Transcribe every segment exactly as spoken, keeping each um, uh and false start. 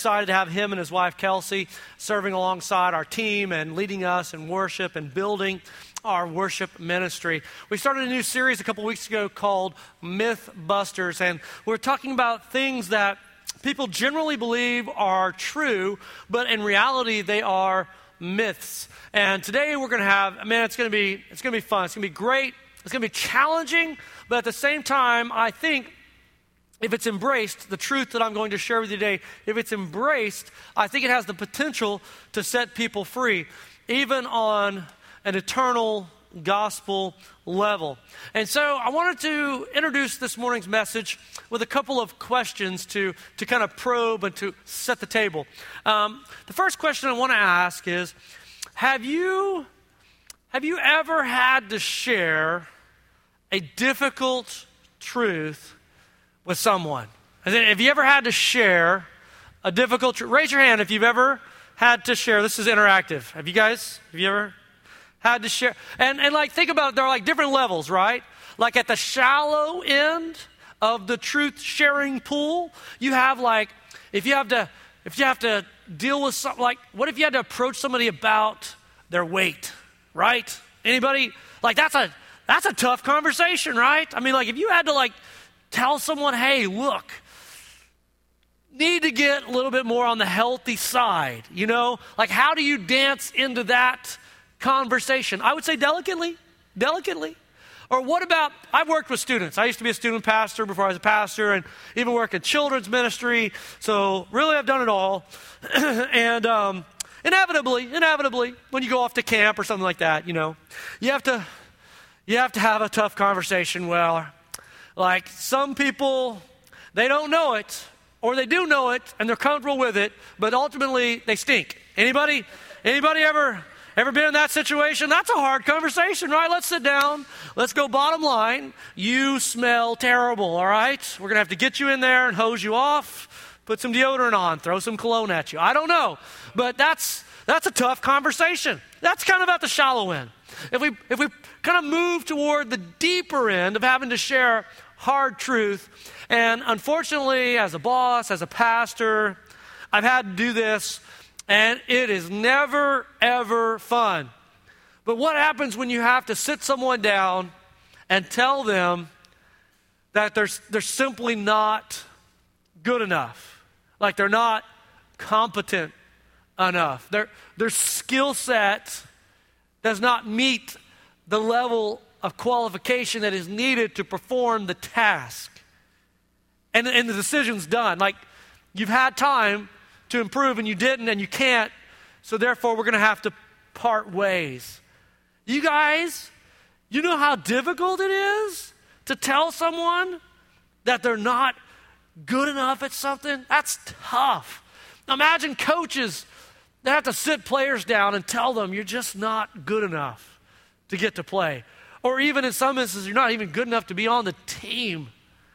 excited to have him and his wife, Kelsey, serving alongside our team and leading us in worship and building our worship ministry. We started a new series a couple weeks ago called Mythbusters, and we're talking about things that people generally believe are true, but in reality, they are myths. And today we're going to have, man, it's going to be, it's going to be fun. It's going to be great. It's going to be challenging, but at the same time, I think if it's embraced, the truth that I'm going to share with you today, if it's embraced, I think it has the potential to set people free, even on an eternal gospel level. And so I wanted to introduce this morning's message with a couple of questions to, to kind of probe and to set the table. Um, the first question I want to ask is, have you, have you ever had to share a difficult truth with someone? Have you ever had to share a difficult truth? Raise your hand if you've ever had to share. This is interactive. Have you guys, have you ever had to share? And, and like, think about it, there are like different levels, right? Like at the shallow end of the truth sharing pool, you have like, if you have to, if you have to deal with something, like what if you had to approach somebody about their weight, right? Anybody? Like that's a, that's a tough conversation, right? I mean, like if you had to like tell someone, hey, look, need to get a little bit more on the healthy side, you know? Like how do you dance into that conversation? I would say delicately, delicately. Or what about, I've worked with students. I used to be a student pastor before I was a pastor and even work in children's ministry. So really I've done it all. and um, inevitably, inevitably, when you go off to camp or something like that, you know, you have to, you have to have a tough conversation. Well, like some people, they don't know it or they do know it and they're comfortable with it, but ultimately they stink. Anybody, anybody ever... Ever been in that situation? That's a hard conversation, right? Let's sit down. Let's go bottom line. You smell terrible, all right? We're going to have to get you in there and hose you off, put some deodorant on, throw some cologne at you. I don't know. But that's that's a tough conversation. That's kind of at the shallow end. If we if we kind of move toward the deeper end of having to share hard truth, and unfortunately, as a boss, as a pastor, I've had to do this. And it is never, ever fun. But what happens when you have to sit someone down and tell them that they're, they're simply not good enough? Like they're not competent enough. Their, their skill set does not meet the level of qualification that is needed to perform the task. And, and the decision's done. Like you've had time to improve and you didn't and you can't, so therefore we're going to have to part ways. You guys, you know how difficult it is to tell someone that they're not good enough at something? That's tough. Imagine coaches that have to sit players down and tell them you're just not good enough to get to play. Or even in some instances, you're not even good enough to be on the team.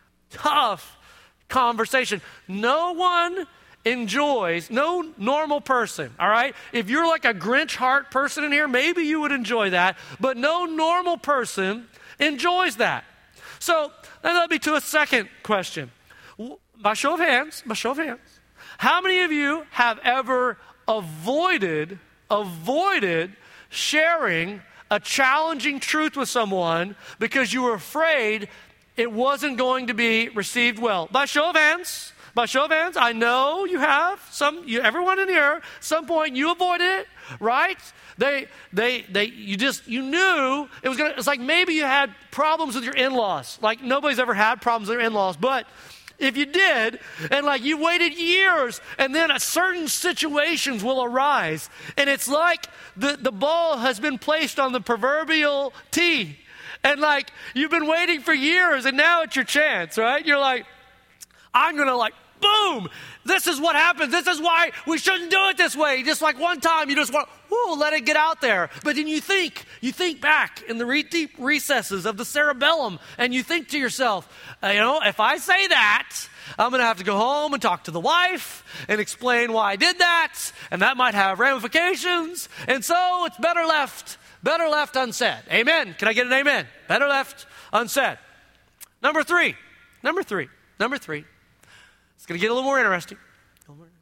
Tough conversation. No one enjoys, no normal person, all right? If you're like a Grinch heart person in here, maybe you would enjoy that, but no normal person enjoys that. So that led me to a second question. By show of hands, by show of hands, how many of you have ever avoided, avoided sharing a challenging truth with someone because you were afraid it wasn't going to be received well? By show of hands, By show of hands, I know you have. Some, you, everyone in here, some point you avoided it, right? They, they, they, you just, you knew it was gonna. It's like maybe you had problems with your in-laws. Like nobody's ever had problems with their in-laws, but if you did, and like you waited years, and then a certain situations will arise, and it's like the the ball has been placed on the proverbial tee, and like you've been waiting for years, and now it's your chance, right? You're like, I'm going to like, boom, this is what happens. This is why we shouldn't do it this way. Just like one time, you just want, whoo, let it get out there. But then you think, you think back in the re- deep recesses of the cerebellum, and you think to yourself, uh, you know, if I say that, I'm going to have to go home and talk to the wife and explain why I did that, and that might have ramifications. And so it's better left, better left unsaid. Amen. Can I get an amen? Better left unsaid. Number three, number three, number three. It's going to get a little more interesting.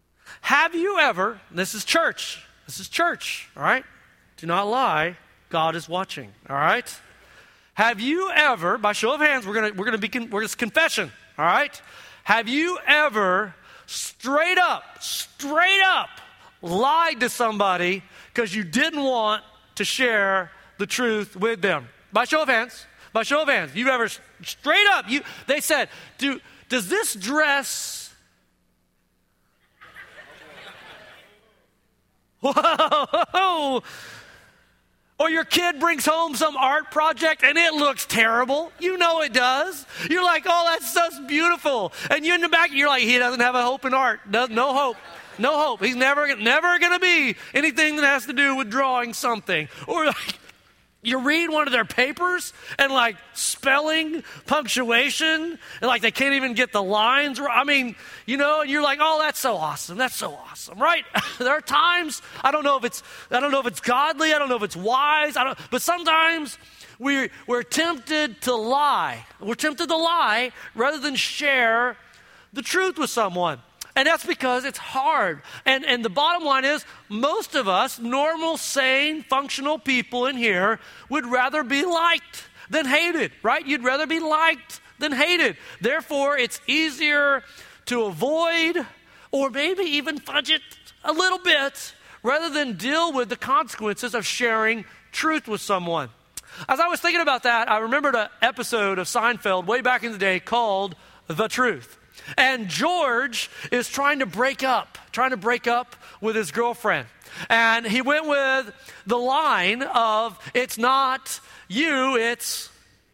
have you ever, this is church, this is church, all right? Do not lie, God is watching, all right? Have you ever, by show of hands, we're gonna we're gonna be we're just confession, all right? Have you ever straight up, straight up lied to somebody because you didn't want to share the truth with them? By show of hands, by show of hands, you ever straight up, you they said, Do does this dress Whoa! Or your kid brings home some art project and it looks terrible. You know it does. You're like, oh, that's so beautiful. And you in the back, you're like, he doesn't have a hope in art. No, no hope. No hope. He's never, never going to be anything that has to do with drawing something. Or like, you read one of their papers and like spelling, punctuation, and like they can't even get the lines right. I mean, you know, and you're like, oh, that's so awesome. That's so awesome, right? There are times, I don't know if it's, I don't know if it's godly, I don't know if it's wise, I don't, but sometimes we, we're tempted to lie. We're tempted to lie rather than share the truth with someone. And that's because it's hard. And, and the bottom line is, most of us, normal, sane, functional people in here, would rather be liked than hated, right? You'd rather be liked than hated. Therefore, it's easier to avoid or maybe even fudge it a little bit rather than deal with the consequences of sharing truth with someone. As I was thinking about that, I remembered an episode of Seinfeld way back in the day called The Truth. And George is trying to break up, trying to break up with his girlfriend. And he went with the line of, it's not you, it's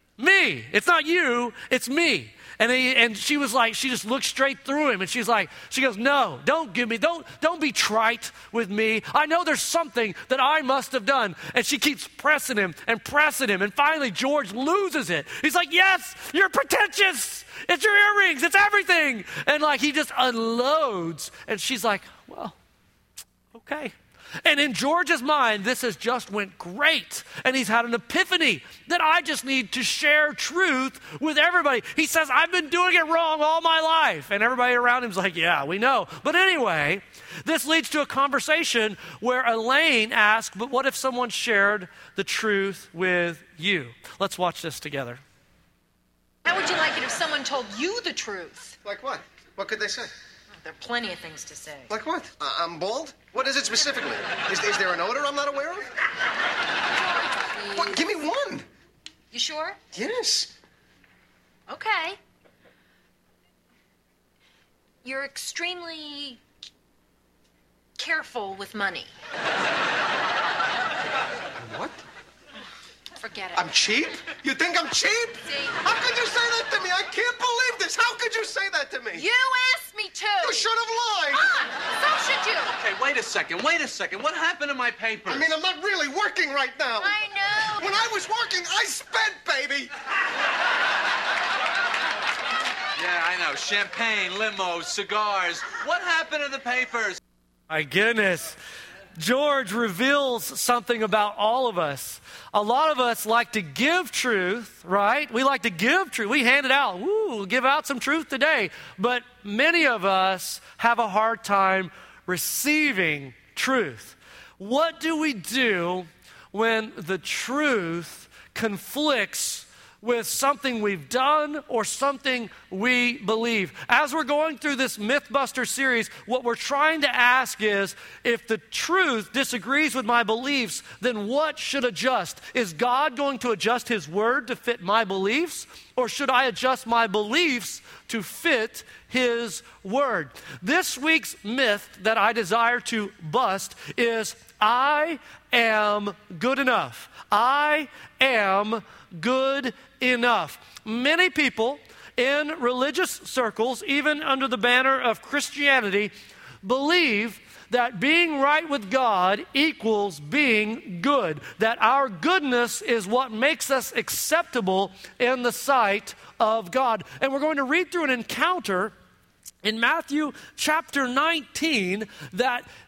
me. It's not you, it's me. And he, and she was like, she just looked straight through him and she's like, she goes, no, don't give me, don't, don't be trite with me. I know there's something that I must have done. And she keeps pressing him and pressing him. And finally, George loses it. He's like, yes, you're pretentious. It's your earrings. It's everything. And like, he just unloads. And she's like, well, okay. And in George's mind, this has just went great. And he's had an epiphany that I just need to share truth with everybody. He says, I've been doing it wrong all my life. And everybody around him's like, yeah, we know. But anyway, this leads to a conversation where Elaine asks, but what if someone shared the truth with you? Let's watch this together. How would you like it if someone told you the truth? Like what? What could they say? There are plenty of things to say. Like what? Uh, I'm bald? What is it specifically? Is, is there an odor I'm not aware of? George, What? Give me one. You sure? Yes. Okay. You're extremely careful with money. What? Forget it. I'm cheap? You think I'm cheap? See? How could you say that to me? I can't believe this. How could you say that to me? You asked me to. You should have lied. Ah, so should you. Okay, wait a second, wait a second. What happened to my papers? I mean, I'm not really working right now. I know. When I was working, I spent, baby. Yeah, I know. Champagne, limos, cigars. What happened to the papers? My goodness. George reveals something about all of us. A lot of us like to give truth, right? We like to give truth. We hand it out. Woo, give out some truth today. But many of us have a hard time receiving truth. What do we do when the truth conflicts with something we've done or something we believe? As we're going through this Mythbuster series, what we're trying to ask is, if the truth disagrees with my beliefs, then what should adjust? Is God going to adjust His word to fit my beliefs? Or should I adjust my beliefs to fit His word? This week's myth that I desire to bust is, I am good enough. I am good enough. Many people in religious circles, even under the banner of Christianity, believe that being right with God equals being good, that our goodness is what makes us acceptable in the sight of God. And we're going to read through an encounter in Matthew chapter nineteen that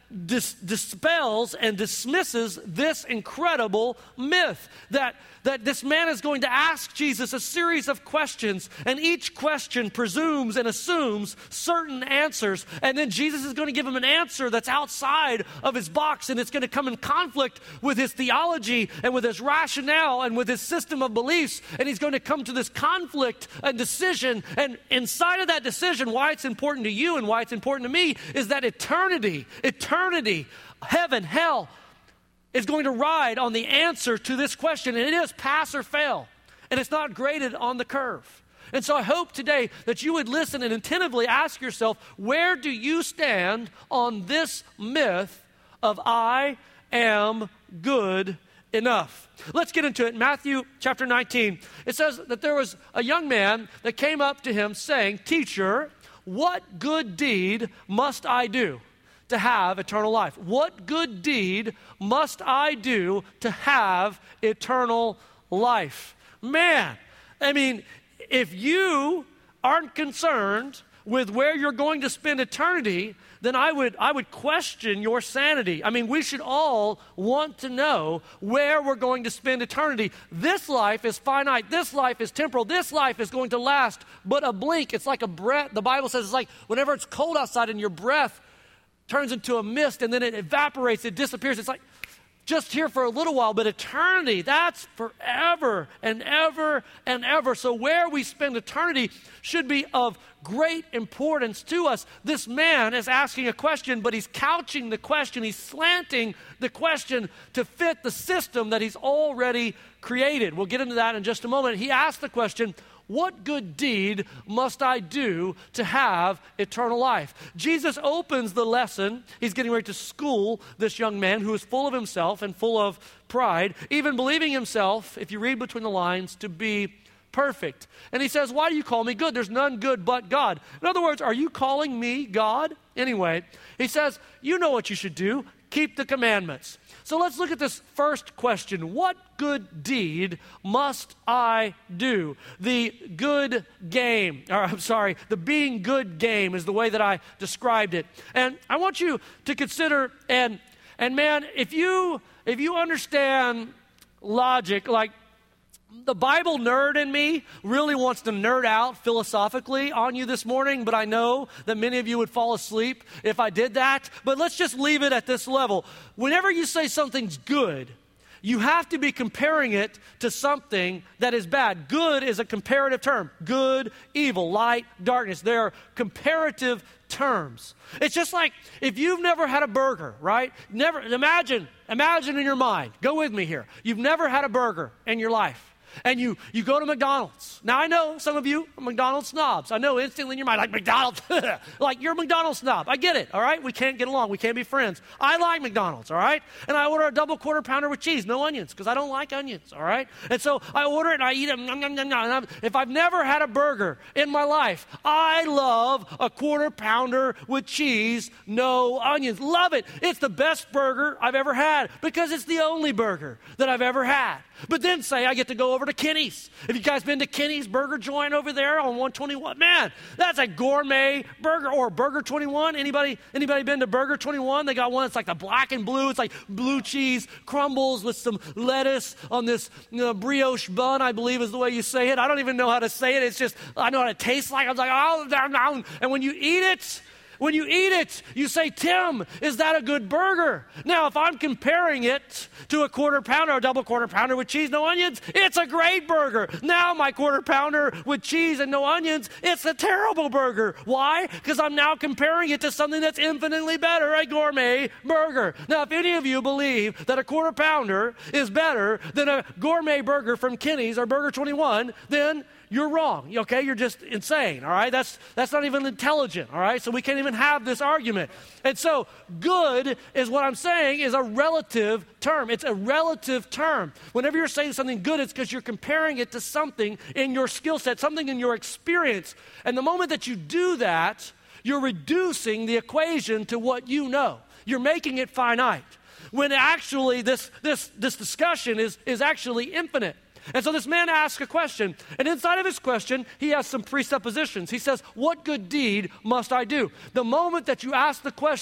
dis- dispels and dismisses this incredible myth that, that this man is going to ask Jesus a series of questions, and each question presumes and assumes certain answers, and then Jesus is going to give him an answer that's outside of his box, and it's going to come in conflict with his theology and with his rationale and with his system of beliefs, and he's going to come to this conflict and decision, and inside of that decision, why it's important to you and why it's important to me is that eternity, eternity, heaven, hell, is going to ride on the answer to this question, and it is pass or fail, and it's not graded on the curve. And so I hope today that you would listen and attentively ask yourself, where do you stand on this myth of I am good enough? Let's get into it. Matthew chapter nineteen, it says that there was a young man that came up to him saying, "Teacher, what good deed must I do to have eternal life?" What good deed must I do to have eternal life? Man, I mean, if you aren't concerned with where you're going to spend eternity, then I would I would question your sanity. I mean, we should all want to know where we're going to spend eternity. This life is finite. This life is temporal. This life is going to last but a blink. It's like a breath. The Bible says it's like whenever it's cold outside and your breath turns into a mist and then it evaporates, it disappears. It's like just here for a little while, but eternity, that's forever and ever and ever. So where we spend eternity should be of great importance to us. This man is asking a question, but he's couching the question, he's slanting the question to fit the system that he's already created. We'll get into that in just a moment. He asked the question, what good deed must I do to have eternal life? Jesus opens the lesson. He's getting ready to school this young man who is full of himself and full of pride, even believing himself, if you read between the lines, to be perfect. And he says, why do you call me good? There's none good but God. In other words, are you calling me God? Anyway, he says, you know what you should do. Keep the commandments. So let's look at this first question. What good deed must I do? The good game, or I'm sorry, the being good game is the way that I described it. And I want you to consider, and and man, if you if you understand logic, like the Bible nerd in me really wants to nerd out philosophically on you this morning, but I know that many of you would fall asleep if I did that. But let's just leave it at this level. Whenever you say something's good, you have to be comparing it to something that is bad. Good is a comparative term. Good, evil, light, darkness. They are comparative terms. It's just like if you've never had a burger, right? Never. Imagine, imagine in your mind. Go with me here. You've never had a burger in your life. And you, you go to McDonald's. Now, I know some of you are McDonald's snobs. I know instantly in your mind, like, McDonald's, like, you're a McDonald's snob. I get it, all right? We can't get along. We can't be friends. I like McDonald's, all right? And I order a double quarter pounder with cheese, no onions, because I don't like onions, all right? And so I order it and I eat it. Nom, nom, nom, nom, and I'm, if I've never had a burger in my life, I love a quarter pounder with cheese, no onions. Love it. It's the best burger I've ever had because it's the only burger that I've ever had. But then say I get to go over to Kenny's. Have you guys been to Kenny's burger joint over there on one twenty-one? Man, that's a gourmet burger. Or Burger twenty-one. Anybody anybody been to Burger twenty-one? They got one that's like the black and blue. It's like blue cheese crumbles with some lettuce on this, you know, brioche bun, I believe is the way you say it. I don't even know how to say it. It's just, I know what it tastes like. I was like, oh, down, down. And when you eat it, When you eat it, you say, Tim, is that a good burger? Now, if I'm comparing it to a quarter pounder, a double quarter pounder with cheese, no onions, it's a great burger. Now, my quarter pounder with cheese and no onions, it's a terrible burger. Why? Because I'm now comparing it to something that's infinitely better, a gourmet burger. Now, if any of you believe that a quarter pounder is better than a gourmet burger from Kenny's or Burger twenty-one, then you're wrong, okay? You're just insane, all right? That's that's not even intelligent, all right? So we can't even have this argument. And so good is what I'm saying is a relative term. It's a relative term. Whenever you're saying something good, it's because you're comparing it to something in your skill set, something in your experience. And the moment that you do that, you're reducing the equation to what you know. You're making it finite. When actually this this this discussion is is actually infinite. And so this man asks a question, and inside of his question, he has some presuppositions. He says, what good deed must I do? The moment that you ask the question,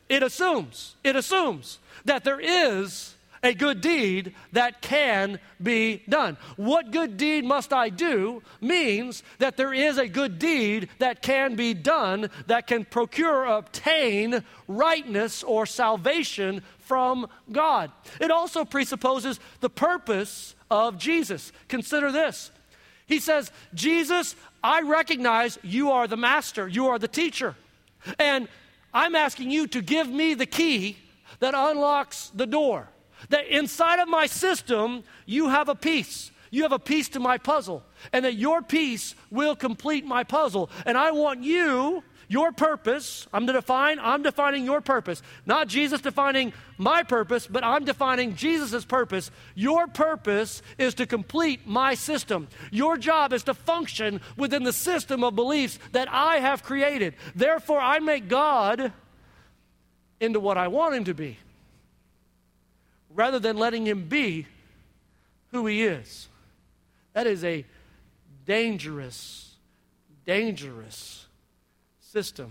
it assumes, it assumes that there is a good deed that can be done. What good deed must I do means that there is a good deed that can be done that can procure, obtain rightness or salvation from God. It also presupposes the purpose of Jesus. Consider this. He says, Jesus, I recognize you are the master, you are the teacher, and I'm asking you to give me the key that unlocks the door. That inside of my system, you have a piece. You have a piece to my puzzle. And that your piece will complete my puzzle. And I want you, your purpose, I'm to define, I'm defining your purpose. Not Jesus defining my purpose, but I'm defining Jesus' purpose. Your purpose is to complete my system. Your job is to function within the system of beliefs that I have created. Therefore, I make God into what I want him to be, rather than letting him be who he is. That is a dangerous, dangerous system.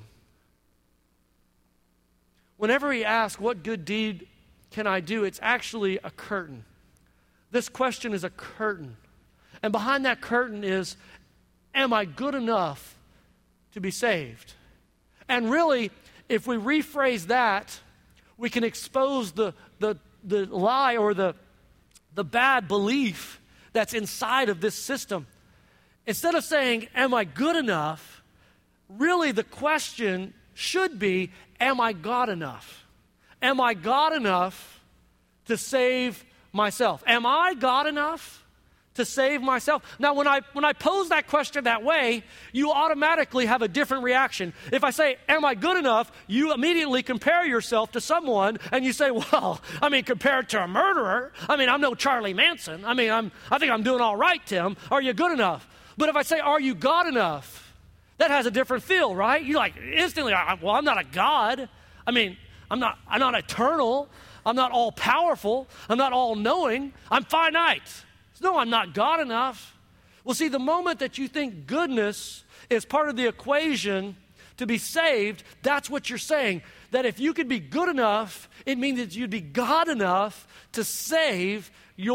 Whenever he asks, what good deed can I do? It's actually a curtain. This question is a curtain. And behind that curtain is, am I good enough to be saved? And really, if we rephrase that, we can expose the, the the lie or the, the bad belief that's inside of this system. Instead of saying, am I good enough? Really the question should be, am I God enough? Am I God enough to save myself? Am I God enough to save myself? Now, when I when I pose that question that way, you automatically have a different reaction. If I say, am I good enough? You immediately compare yourself to someone and you say, well, I mean, compared to a murderer, I mean, I'm no Charlie Manson. I mean, I'm, I think I'm doing all right, Tim. Are you good enough? But if I say, are you God enough? That has a different feel, right? You like instantly, well, I'm not a God. I mean, I'm not, I'm not eternal. I'm not all powerful. I'm not all knowing. I'm finite. No, I'm not God enough. Well, see, the moment that you think goodness is part of the equation to be saved, that's what you're saying. That if you could be good enough, it means that you'd be God enough to save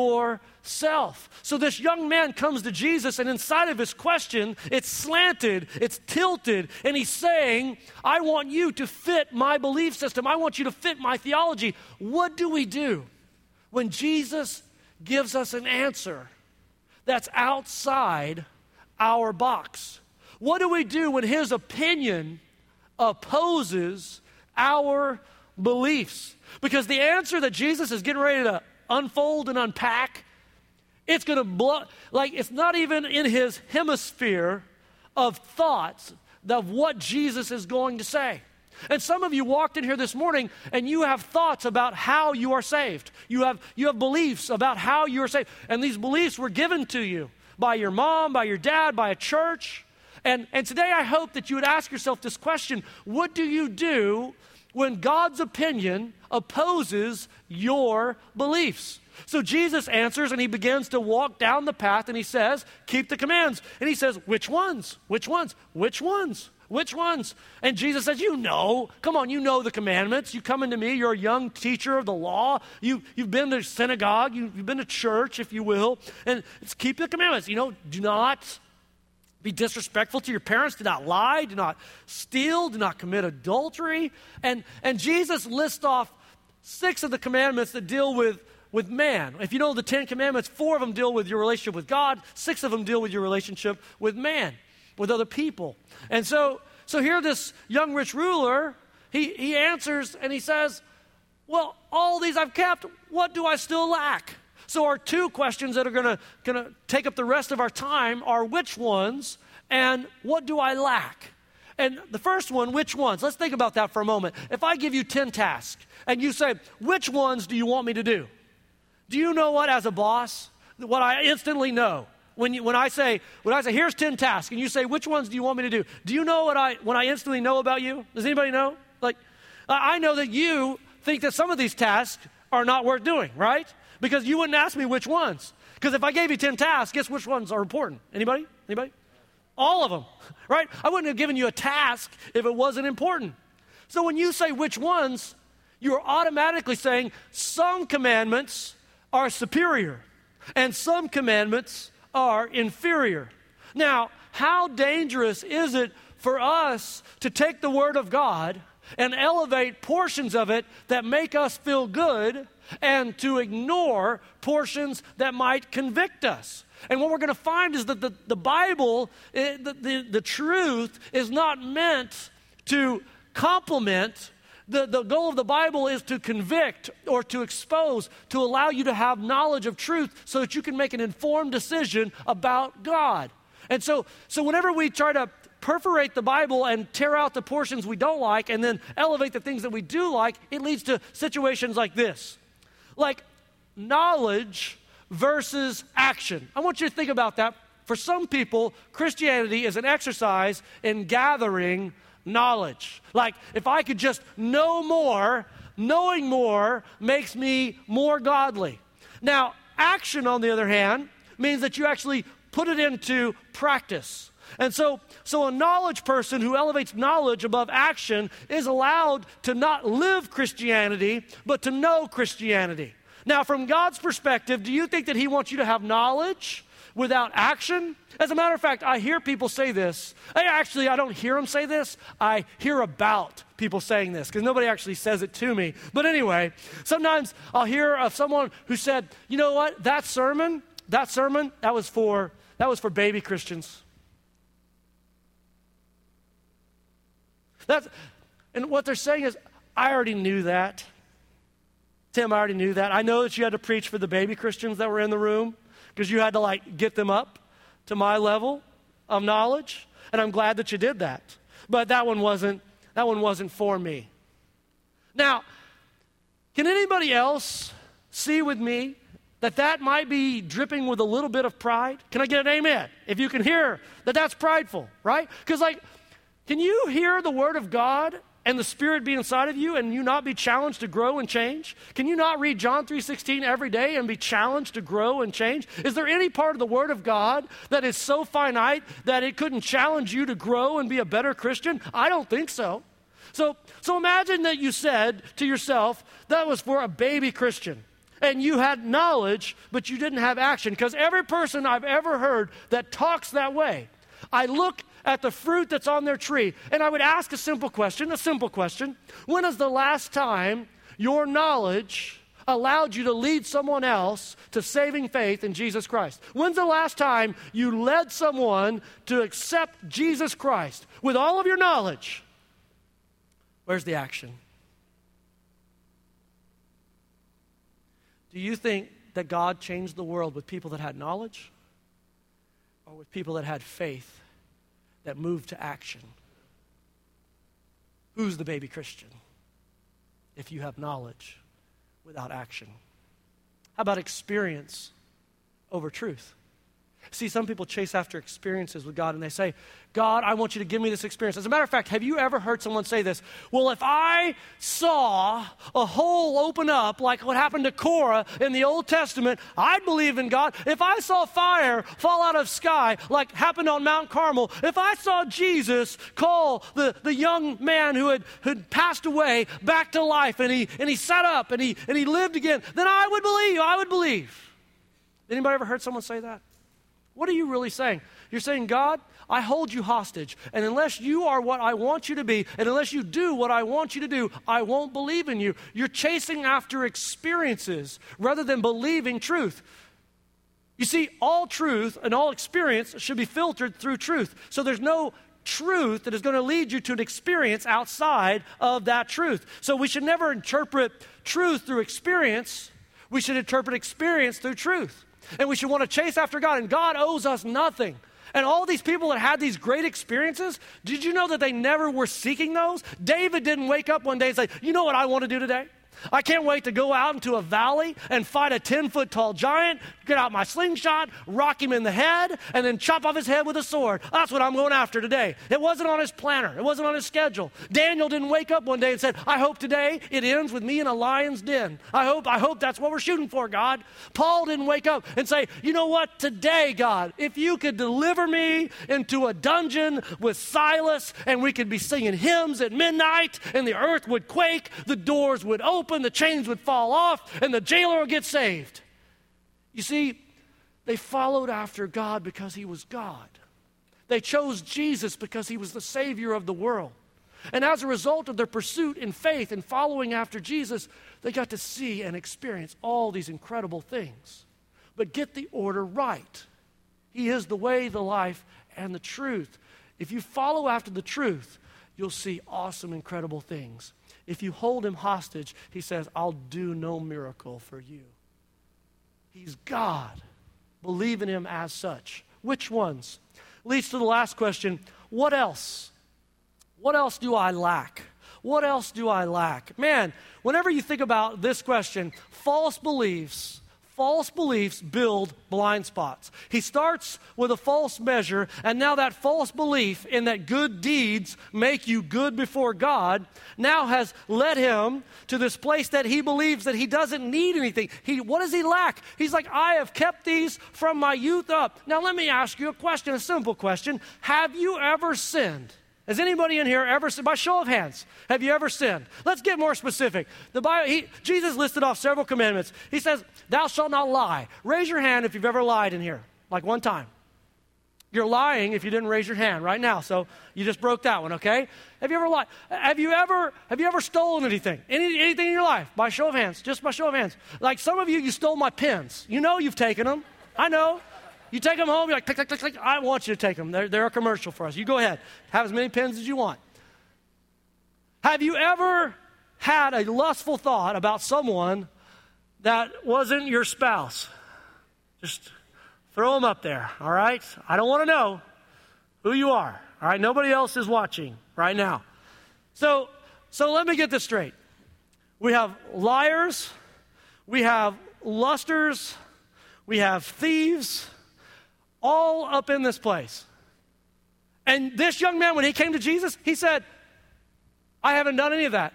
yourself. So this young man comes to Jesus, and inside of his question, it's slanted, it's tilted, and he's saying, I want you to fit my belief system. I want you to fit my theology. What do we do when Jesus gives us an answer that's outside our box? What do we do when his opinion opposes our beliefs? Because the answer that Jesus is getting ready to unfold and unpack, it's going to blow, like it's not even in his hemisphere of thoughts of what Jesus is going to say. And some of you walked in here this morning and you have thoughts about how you are saved. You have, you have beliefs about how you are saved. And these beliefs were given to you by your mom, by your dad, by a church. And, and today I hope that you would ask yourself this question: what do you do when God's opinion opposes your beliefs? So Jesus answers and he begins to walk down the path and he says, keep the commands. And he says, which ones? Which ones? Which ones? Which ones? And Jesus says, you know, come on, you know the commandments. You come into me, you're a young teacher of the law. You, you've been to synagogue, you, you've been to church, if you will. And it's keep the commandments. You know, do not be disrespectful to your parents. Do not lie. Do not steal. Do not commit adultery. And, and Jesus lists off six of the commandments that deal with, with man. If you know the Ten Commandments, four of them deal with your relationship with God. Six of them deal with your relationship with man, with other people. And so, so here this young rich ruler, he, he answers and he says, well, all these I've kept, what do I still lack? So our two questions that are going to going to take up the rest of our time are which ones and what do I lack? And the first one, which ones? Let's think about that for a moment. If I give you ten tasks and you say, which ones do you want me to do? Do you know what, as a boss, what I instantly know? When, you, when I say, when I say, here's ten tasks, and you say, which ones do you want me to do? Do you know what I, when I instantly know about you? Does anybody know? Like, I know that you think that some of these tasks are not worth doing, right? Because you wouldn't ask me which ones. Because if I gave you ten tasks, guess which ones are important? Anybody? Anybody? All of them, right? I wouldn't have given you a task if it wasn't important. So when you say which ones, you're automatically saying some commandments are superior and some commandments are inferior. Now, how dangerous is it for us to take the Word of God and elevate portions of it that make us feel good and to ignore portions that might convict us? And what we're going to find is that the, the Bible, it, the, the, the truth is not meant to complement. The, the goal of the Bible is to convict or to expose, to allow you to have knowledge of truth so that you can make an informed decision about God. And so, so whenever we try to perforate the Bible and tear out the portions we don't like and then elevate the things that we do like, it leads to situations like this. Like knowledge versus action. I want you to think about that. For some people, Christianity is an exercise in gathering knowledge. Like, if I could just know more, knowing more makes me more godly. Now, action, on the other hand, means that you actually put it into practice. And so, so a knowledge person who elevates knowledge above action is allowed to not live Christianity, but to know Christianity. Now, from God's perspective, do you think that He wants you to have knowledge without action? As a matter of fact, I hear people say this. I actually, I don't hear them say this. I hear about people saying this because nobody actually says it to me. But anyway, sometimes I'll hear of someone who said, you know what, that sermon, that sermon, that was for, that was for baby Christians. That's, and what they're saying is, I already knew that. Tim, I already knew that. I know that you had to preach for the baby Christians that were in the room because you had to like get them up to my level of knowledge, and I'm glad that you did that. But that one wasn't, that one wasn't for me. Now, can anybody else see with me that that might be dripping with a little bit of pride? Can I get an amen? If you can hear that that's prideful, right? Because like, can you hear the Word of God and the Spirit be inside of you and you not be challenged to grow and change? Can you not read John three sixteen every day and be challenged to grow and change? Is there any part of the Word of God that is so finite that it couldn't challenge you to grow and be a better Christian? I don't think so. So, so imagine that you said to yourself, that was for a baby Christian. And you had knowledge, but you didn't have action. Because every person I've ever heard that talks that way, I look at the fruit that's on their tree, and I would ask a simple question, a simple question. When is the last time your knowledge allowed you to lead someone else to saving faith in Jesus Christ? When's the last time you led someone to accept Jesus Christ with all of your knowledge? Where's the action? Do you think that God changed the world with people that had knowledge or with people that had faith that moved to action? Who's the baby Christian if you have knowledge without action? How about experience over truth? See, some people chase after experiences with God and they say, God, I want you to give me this experience. As a matter of fact, have you ever heard someone say this? Well, if I saw a hole open up like what happened to Korah in the Old Testament, I'd believe in God. If I saw fire fall out of sky like happened on Mount Carmel, if I saw Jesus call the, the young man who had, had passed away back to life and he, and he sat up and he, and he lived again, then I would believe, I would believe. Anybody ever heard someone say that? What are you really saying? You're saying, God, I hold you hostage, and unless you are what I want you to be, and unless you do what I want you to do, I won't believe in you. You're chasing after experiences rather than believing truth. You see, all truth and all experience should be filtered through truth. So there's no truth that is going to lead you to an experience outside of that truth. So we should never interpret truth through experience. We should interpret experience through truth. And we should want to chase after God. And God owes us nothing. And all these people that had these great experiences, did you know that they never were seeking those? David didn't wake up one day and say, you know what I want to do today? I can't wait to go out into a valley and fight a ten-foot tall giant, get out my slingshot, rock him in the head, and then chop off his head with a sword. That's what I'm going after today. It wasn't on his planner. It wasn't on his schedule. Daniel didn't wake up one day and said, I hope today it ends with me in a lion's den. I hope, I hope that's what we're shooting for, God. Paul didn't wake up and say, you know what, today, God, if you could deliver me into a dungeon with Silas and we could be singing hymns at midnight and the earth would quake, the doors would open, the chains would fall off, and the jailer would get saved. You see, they followed after God because he was God. They chose Jesus because he was the Savior of the world. And as a result of their pursuit in faith and following after Jesus, they got to see and experience all these incredible things. But get the order right. He is the way, the life, and the truth. If you follow after the truth, you'll see awesome, incredible things. If you hold him hostage, he says, I'll do no miracle for you. He's God. Believe in him as such. Which ones? Leads to the last question, what else? What else do I lack? What else do I lack? Man, whenever you think about this question, false beliefs, false beliefs build blind spots. He starts with a false measure, and now that false belief in that good deeds make you good before God now has led him to this place that he believes that he doesn't need anything. He, what does he lack? He's like, I have kept these from my youth up. Now let me ask you a question, a simple question. Have you ever sinned? Has anybody in here ever sinned? By show of hands, have you ever sinned? Let's get more specific. The Bible, he, Jesus listed off several commandments. He says, thou shalt not lie. Raise your hand if you've ever lied in here, like one time. You're lying if you didn't raise your hand right now, so you just broke that one, okay? Have you ever lied? Have you ever, have you ever stolen anything? Any, anything in your life? By show of hands, just by show of hands. Like some of you, you stole my pens. You know you've taken them. I know. You take them home, you're like, click, click, click, click. I want you to take them. They're, they're a commercial for us. You go ahead. Have as many pens as you want. Have you ever had a lustful thought about someone that wasn't your spouse? Just throw them up there, all right? I don't want to know who you are, all right? Nobody else is watching right now. So, so let me get this straight. We have liars. We have lusters. We have thieves. All up in this place. And this young man, when he came to Jesus, he said, I haven't done any of that.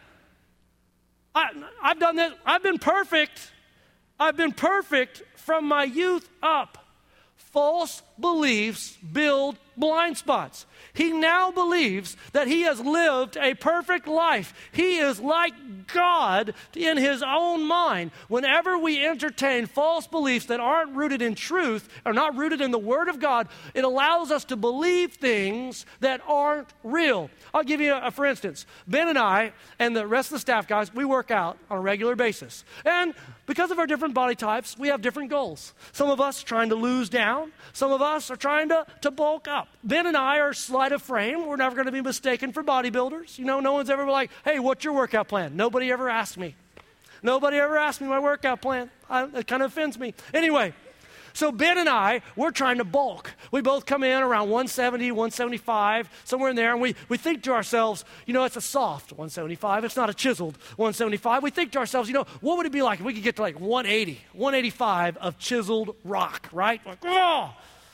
I, I've done this. I've been perfect. I've been perfect from my youth up. False beliefs build blind spots. He now believes that he has lived a perfect life. He is like God in his own mind. Whenever we entertain false beliefs that aren't rooted in truth, or not rooted in the Word of God, it allows us to believe things that aren't real. I'll give you a, a for instance. Ben and I and the rest of the staff guys, we work out on a regular basis. And because of our different body types, we have different goals. Some of us are trying to lose down. Some of us are trying to, to bulk up. Ben and I are slight of frame. We're never going to be mistaken for bodybuilders. You know, no one's ever like, hey, what's your workout plan? Nobody ever asked me. Nobody ever asked me my workout plan. I, it kind of offends me. Anyway, so Ben and I, we're trying to bulk. We both come in around one seventy, one seventy-five, somewhere in there, and we, we think to ourselves, you know, it's a soft one seventy-five. It's not a chiseled one seventy-five. We think to ourselves, you know, what would it be like if we could get to like one eighty, one eighty-five of chiseled rock, right? Like, oh!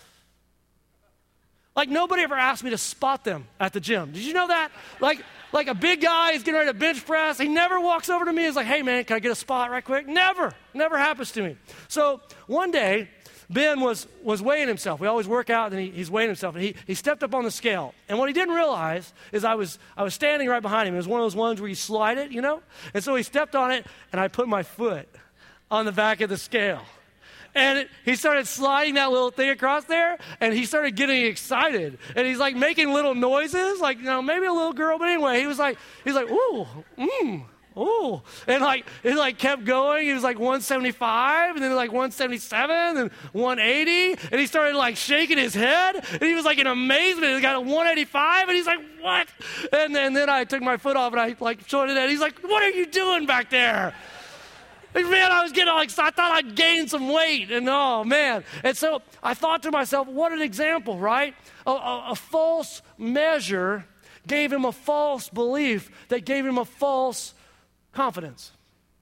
Like nobody ever asked me to spot them at the gym. Did you know that? Like, like a big guy is getting ready to bench press. He never walks over to me and is like, hey man, can I get a spot right quick? Never, never happens to me. So one day, Ben was, was weighing himself. We always work out, and he, he's weighing himself. And he, he stepped up on the scale. And what he didn't realize is I was, I was standing right behind him. It was one of those ones where you slide it, you know? And so he stepped on it, and I put my foot on the back of the scale. And it, he started sliding that little thing across there, and he started getting excited. And he's like making little noises, like, you know, maybe a little girl. But anyway, he was like, he's like, ooh, mmm. Oh, and like it like kept going. He was like one seventy-five, and then like one seventy-seven, and one eighty, and he started like shaking his head, and he was like in amazement. He got a one eighty-five, and he's like, "What?" And then, and then I took my foot off, and I like showed it. And he's like, "What are you doing back there?" Like, man, I was getting like I thought I'd gained some weight, and oh man, and so I thought to myself, what an example, right? A, a, a false measure gave him a false belief that gave him a false confidence.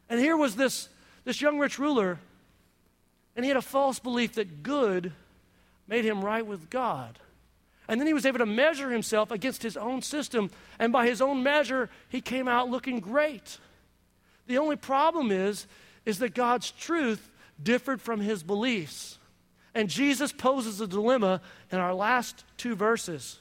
And here was this, this young rich ruler, and he had a false belief that good made him right with God. And then he was able to measure himself against his own system, and by his own measure, he came out looking great. The only problem is, is that God's truth differed from his beliefs. And Jesus poses a dilemma in our last two verses.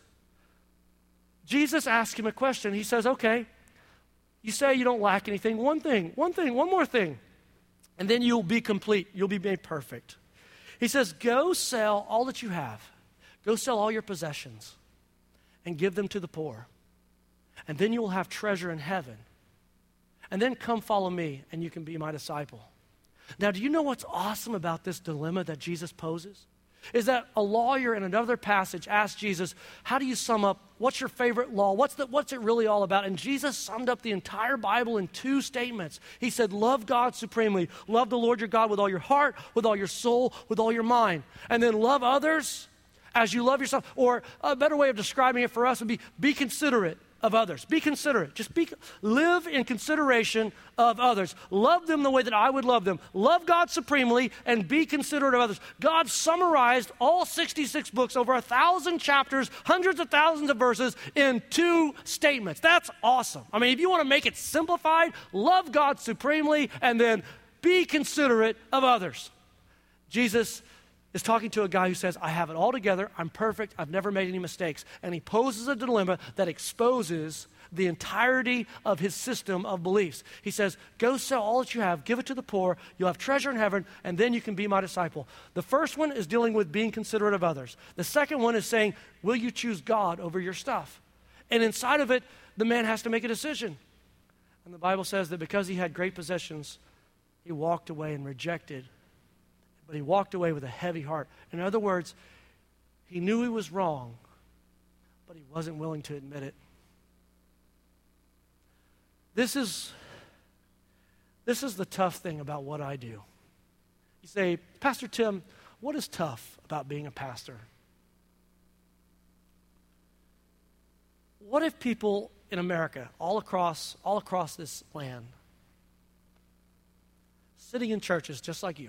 Jesus asks him a question. He says, okay, you say you don't lack anything. One thing, one thing, one more thing, and then you'll be complete. You'll be made perfect. He says, go sell all that you have. Go sell all your possessions and give them to the poor. And then you will have treasure in heaven. And then come follow me, and you can be my disciple. Now, do you know what's awesome about this dilemma that Jesus poses? Is that a lawyer in another passage asked Jesus, how do you sum up, what's your favorite law? What's, the, what's it really all about? And Jesus summed up the entire Bible in two statements. He said, love God supremely. Love the Lord your God with all your heart, with all your soul, with all your mind. And then love others as you love yourself. Or a better way of describing it for us would be, be considerate of others. Be considerate. Just be, live in consideration of others. Love them the way that I would love them. Love God supremely and be considerate of others. God summarized all sixty-six books, over a thousand chapters, hundreds of thousands of verses in two statements. That's awesome. I mean, if you want to make it simplified, love God supremely and then be considerate of others. Jesus is talking to a guy who says, I have it all together, I'm perfect, I've never made any mistakes. And he poses a dilemma that exposes the entirety of his system of beliefs. He says, go sell all that you have, give it to the poor, you'll have treasure in heaven, and then you can be my disciple. The first one is dealing with being considerate of others. The second one is saying, will you choose God over your stuff? And inside of it, the man has to make a decision. And the Bible says that because he had great possessions, he walked away and rejected. But he walked away with a heavy heart. In other words, he knew he was wrong, but he wasn't willing to admit it. This is, this is the tough thing about what I do. You say, Pastor Tim, what is tough about being a pastor? What if people in America, all across, all across this land, sitting in churches just like you,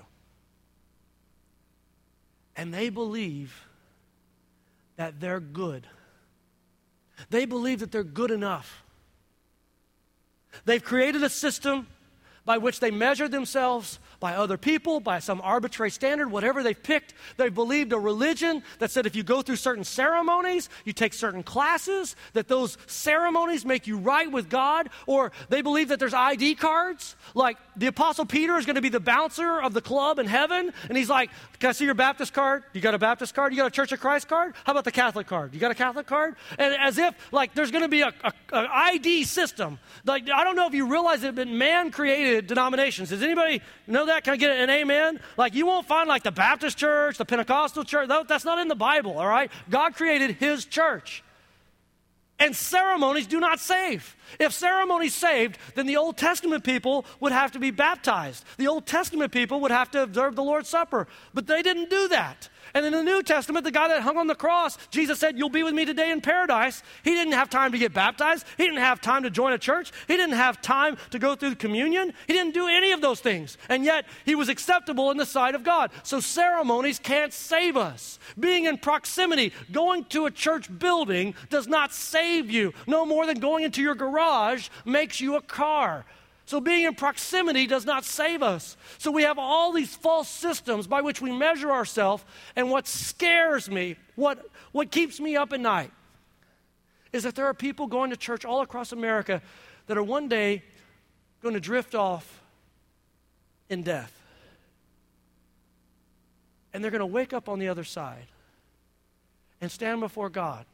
and they believe that they're good. They believe that they're good enough. They've created a system by which they measure themselves by other people, by some arbitrary standard, whatever they've picked. They've believed a religion that said if you go through certain ceremonies, you take certain classes, that those ceremonies make you right with God. Or they believe that there's I D cards, like the Apostle Peter is going to be the bouncer of the club in heaven. And he's like, can I see your Baptist card? You got a Baptist card? You got a Church of Christ card? How about the Catholic card? You got a Catholic card? And as if like there's going to be a, a, a I D system. Like, I don't know if you realize it, but man created denominations. Does anybody know that? Can I get an amen? Like, you won't find like the Baptist church, the Pentecostal church. That's not in the Bible, all right? God created his church. And ceremonies do not save. If ceremonies saved, then the Old Testament people would have to be baptized. The Old Testament people would have to observe the Lord's Supper. But they didn't do that. And in the New Testament, the guy that hung on the cross, Jesus said, you'll be with me today in paradise. He didn't have time to get baptized. He didn't have time to join a church. He didn't have time to go through communion. He didn't do any of those things. And yet, he was acceptable in the sight of God. So ceremonies can't save us. Being in proximity, going to a church building does not save you. No more than going into your garage makes you a car. So being in proximity does not save us. So we have all these false systems by which we measure ourselves. And what scares me, what, what keeps me up at night, is that there are people going to church all across America that are one day going to drift off in death. And they're going to wake up on the other side and stand before God.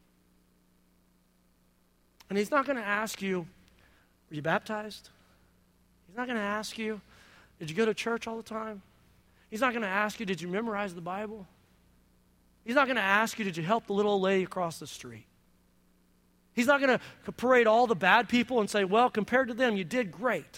And he's not going to ask you, were you baptized? He's not going to ask you, did you go to church all the time? He's not going to ask you, did you memorize the Bible? He's not going to ask you, did you help the little old lady across the street? He's not going to parade all the bad people and say, well, compared to them, you did great.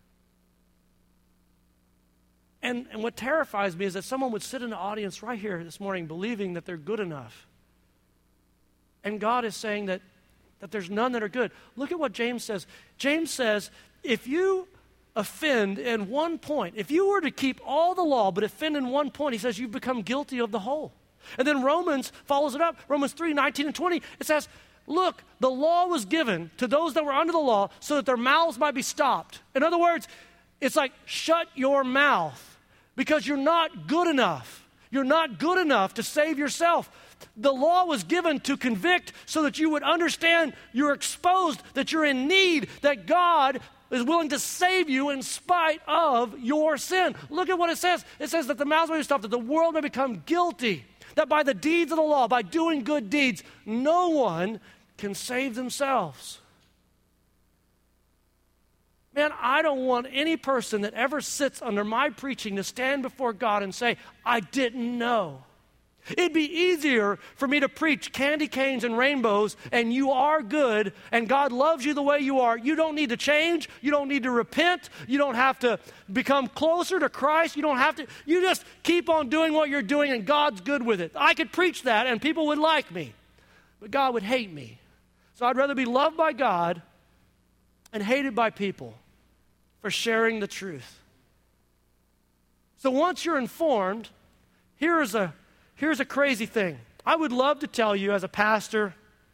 And, and what terrifies me is that someone would sit in the audience right here this morning believing that they're good enough. And God is saying that, that there's none that are good. Look at what James says. James says, if you offend in one point, if you were to keep all the law but offend in one point, he says you've become guilty of the whole. And then Romans follows it up. Romans three, nineteen and twenty, it says, look, the law was given to those that were under the law so that their mouths might be stopped. In other words, it's like shut your mouth because you're not good enough. You're not good enough to save yourself. The law was given to convict so that you would understand you're exposed, that you're in need, that God is willing to save you in spite of your sin. Look at what it says. It says that the mouths may be stopped, that the world may become guilty, that by the deeds of the law, by doing good deeds, no one can save themselves. Man, I don't want any person that ever sits under my preaching to stand before God and say, I didn't know. It'd be easier for me to preach candy canes and rainbows and you are good and God loves you the way you are. You don't need to change. You don't need to repent. You don't have to become closer to Christ. You don't have to. You just keep on doing what you're doing and God's good with it. I could preach that and people would like me, but God would hate me. So I'd rather be loved by God and hated by people for sharing the truth. So once you're informed, here is a Here's a crazy thing. I would love to tell you as a pastor,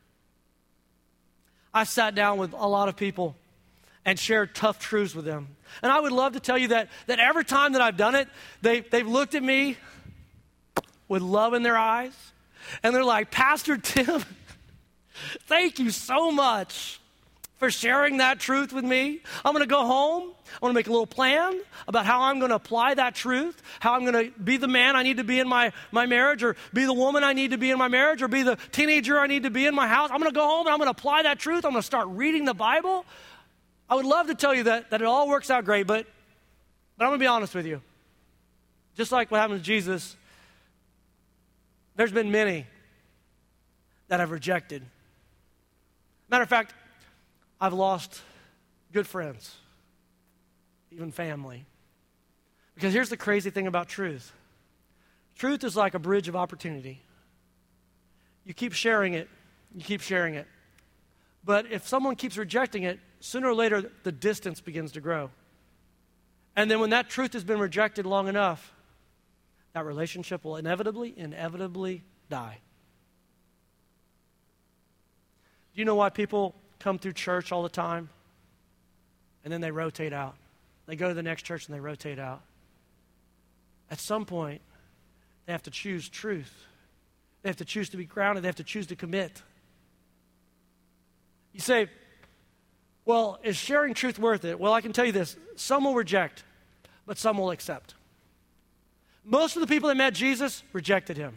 I've sat down with a lot of people and shared tough truths with them. And I would love to tell you that, that every time that I've done it, they, they've looked at me with love in their eyes. And they're like, Pastor Tim, thank you so much for sharing that truth with me. I'm going to go home. I'm going to make a little plan about how I'm going to apply that truth, how I'm going to be the man I need to be in my, my marriage, or be the woman I need to be in my marriage, or be the teenager I need to be in my house. I'm going to go home and I'm going to apply that truth. I'm going to start reading the Bible. I would love to tell you that, that it all works out great, but, but I'm going to be honest with you. Just like what happened to Jesus, there's been many that I've rejected. Matter of fact, I've lost good friends, even family. Because here's the crazy thing about truth. Truth is like a bridge of opportunity. You keep sharing it, you keep sharing it. But if someone keeps rejecting it, sooner or later the distance begins to grow. And then when that truth has been rejected long enough, that relationship will inevitably, inevitably die. Do you know why people come through church all the time and then they rotate out? They go to the next church and they rotate out. At some point, they have to choose truth. They have to choose to be grounded. They have to choose to commit. You say, well, is sharing truth worth it? Well, I can tell you this. Some will reject, but some will accept. Most of the people that met Jesus rejected him.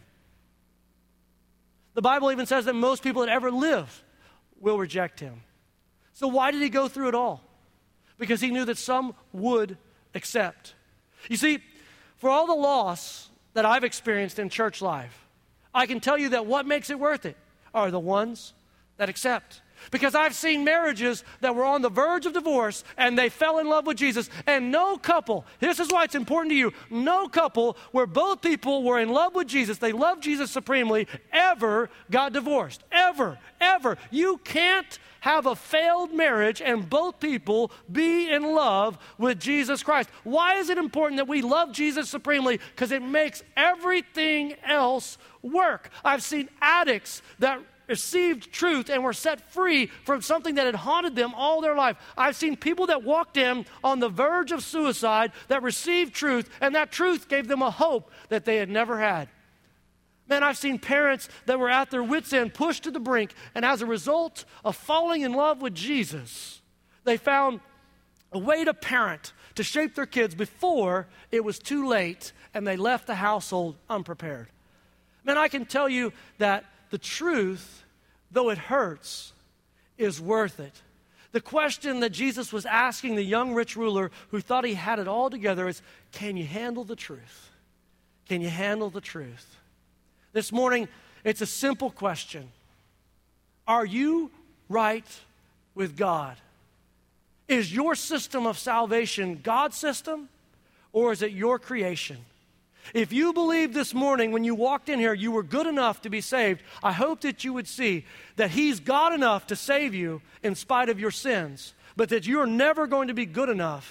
The Bible even says that most people that ever live will reject him. So why did he go through it all? Because he knew that some would accept. You see, for all the loss that I've experienced in church life, I can tell you that what makes it worth it are the ones that accept. Because I've seen marriages that were on the verge of divorce and they fell in love with Jesus. And no couple, this is why it's important to you, no couple where both people were in love with Jesus, they loved Jesus supremely, ever got divorced. Ever, ever. You can't have a failed marriage and both people be in love with Jesus Christ. Why is it important that we love Jesus supremely? Because it makes everything else work. I've seen addicts that received truth and were set free from something that had haunted them all their life. I've seen people that walked in on the verge of suicide that received truth, and that truth gave them a hope that they had never had. Man, I've seen parents that were at their wits' end, pushed to the brink, and as a result of falling in love with Jesus, they found a way to parent, to shape their kids before it was too late, and they left the household unprepared. Man, I can tell you that the truth, though it hurts, is worth it. The question that Jesus was asking the young rich ruler who thought he had it all together is, can you handle the truth? Can you handle the truth? This morning, it's a simple question. Are you right with God? Is your system of salvation God's system, or is it your creation? If you believe this morning when you walked in here you were good enough to be saved, I hope that you would see that he's God enough to save you in spite of your sins, but that you're never going to be good enough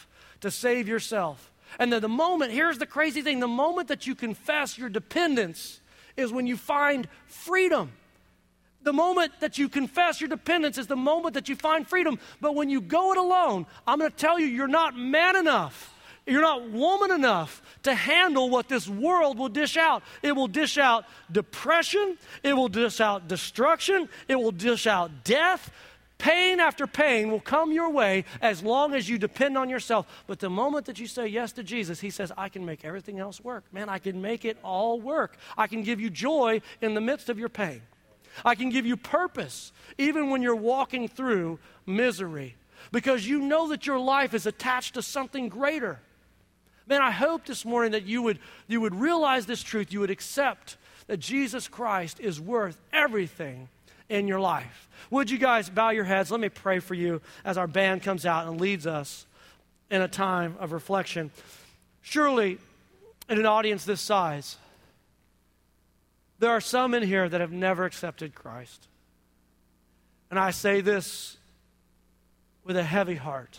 to save yourself. And the, the moment, here's the crazy thing, the moment that you confess your dependence is when you find freedom. The moment that you confess your dependence is the moment that you find freedom. But when you go it alone, I'm going to tell you, you're not man enough. You're not woman enough to handle what this world will dish out. It will dish out depression. It will dish out destruction. It will dish out death. Pain after pain will come your way as long as you depend on yourself. But the moment that you say yes to Jesus, he says, I can make everything else work. Man, I can make it all work. I can give you joy in the midst of your pain. I can give you purpose even when you're walking through misery, because you know that your life is attached to something greater. Man, I hope this morning that you would, you would realize this truth. You would accept that Jesus Christ is worth everything in your life. Would you guys bow your heads? Let me pray for you as our band comes out and leads us in a time of reflection. Surely, in an audience this size, there are some in here that have never accepted Christ. And I say this with a heavy heart.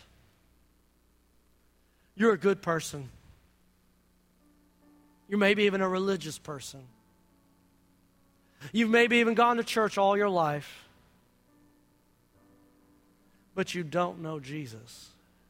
You're a good person. You're maybe even a religious person. You've maybe even gone to church all your life, but you don't know Jesus.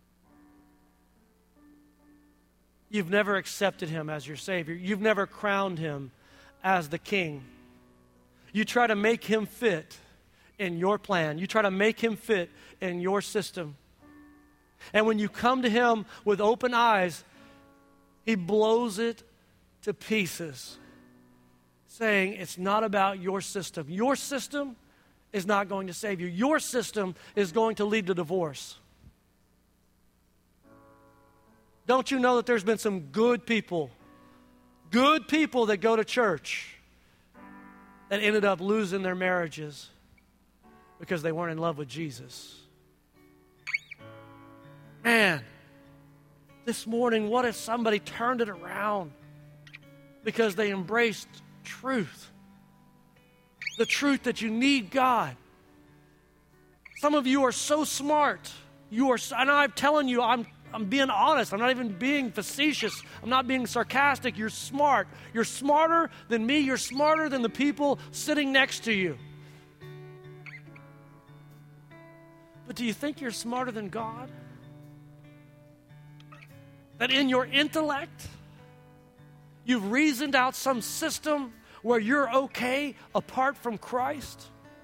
You've never accepted him as your Savior. You've never crowned him as the King. You try to make him fit in your plan. You try to make him fit in your system. And when you come to him with open eyes, he blows it to pieces, saying it's not about your system. Your system is not going to save you. Your system is going to lead to divorce. Don't you know that there's been some good people, good people that go to church that ended up losing their marriages because they weren't in love with Jesus? Man, this morning, what if somebody turned it around because they embraced truth? The truth that you need God. Some of you are so smart. You are, and I'm telling you, I'm, I'm being honest. I'm not even being facetious. I'm not being sarcastic. You're smart. You're smarter than me. You're smarter than the people sitting next to you. But do you think you're smarter than God? That in your intellect, you've reasoned out some system where you're okay apart from Christ?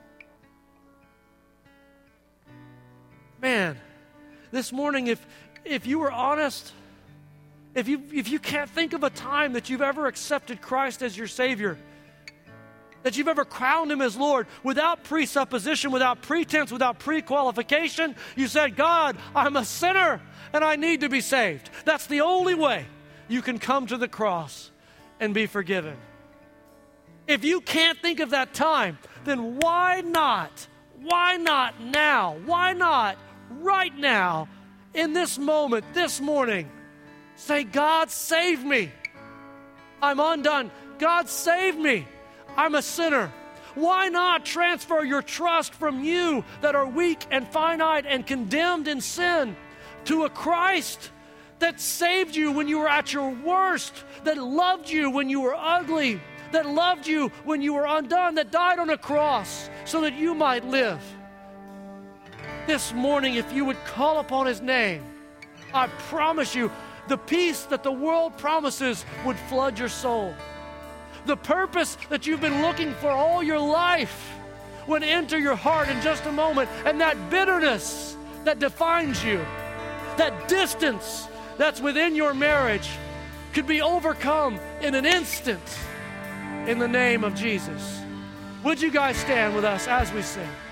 Man, this morning, if if you were honest, if you if you can't think of a time that you've ever accepted Christ as your Savior, that you've ever crowned him as Lord, without presupposition, without pretense, without pre-qualification, you said, God, I'm a sinner and I need to be saved. That's the only way you can come to the cross and be forgiven. If you can't think of that time, then why not, why not now, why not right now, in this moment, this morning, say, God, save me. I'm undone. God, save me. I'm a sinner. Why not transfer your trust from you that are weak and finite and condemned in sin to a Christ that saved you when you were at your worst, that loved you when you were ugly, that loved you when you were undone, that died on a cross so that you might live. This morning, if you would call upon his name, I promise you, the peace that the world promises would flood your soul. The purpose that you've been looking for all your life would enter your heart in just a moment. And that bitterness that defines you, that distance that's within your marriage, could be overcome in an instant in the name of Jesus. Would you guys stand with us as we sing?